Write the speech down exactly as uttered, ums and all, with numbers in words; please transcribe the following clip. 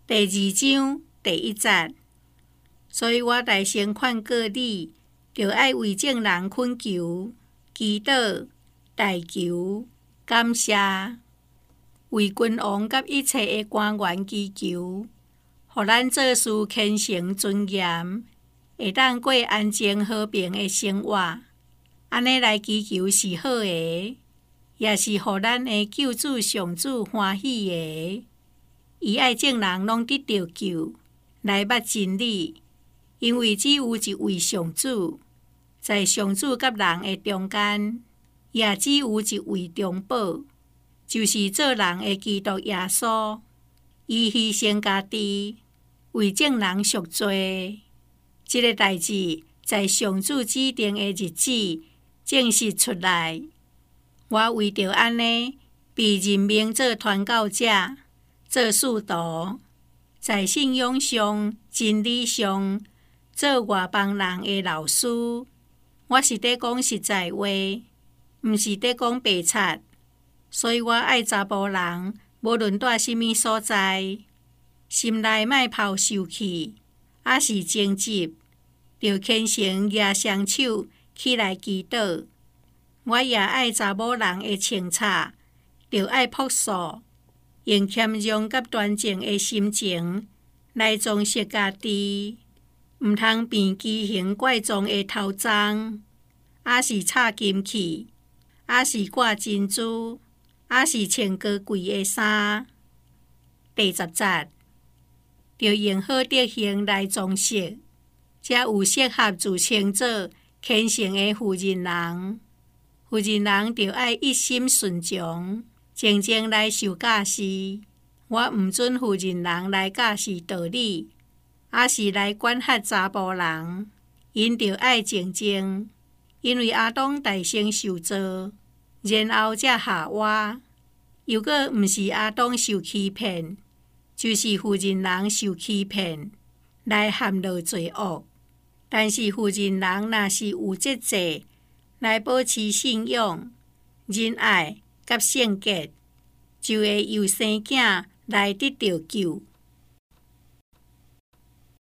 第二章第一節，所以我大聲勸告你，就愛為眾人懇求、祈禱、代求、感謝，為君王甲一切的官員祈求，互咱做事虔誠尊嚴，會當過安靜和平的生活。安尼來祈求是好的，也是互咱的救主上主歡喜的。伊愛眾人攏得到救，來捌真理，因為只有一位上主，在上主甲人的中間，也只有一位中保，就是做人的基督耶穌。伊犧牲家己，為眾人贖罪。這個代志在上主指定的日子證實出來。我為着安尼，被任命做傳教者。做使徒，在信仰上、真理上，做外邦人的老師。我是在講實在話，毋是在講白賊。所以我愛查甫人，無論在什麼所在，心內莫拋受氣，也是爭執，就虔誠舉雙手起來祈禱。我也愛查某人的清采，就愛樸素。用謙讓甲端正的心情來裝飾家己，毋通變奇形怪狀的頭鬃，也是插金器，也是掛珍珠，也是穿高貴的衫。第十節，就用好德行來裝飾，才有適合自稱做虔誠的婦人人。婦人人就愛一心順從。靜靜來受教示，我毋准婦人人來教示道理，也是來管轄查甫人，因着愛靜靜，因為亞當大先受造，然後才夏娃，又閣毋是亞當受欺騙，就是婦人人受欺騙，來陷落罪惡。但是婦人人若是有節制，來保持信仰、仁愛，甲聖潔，就會由生囝來得到救。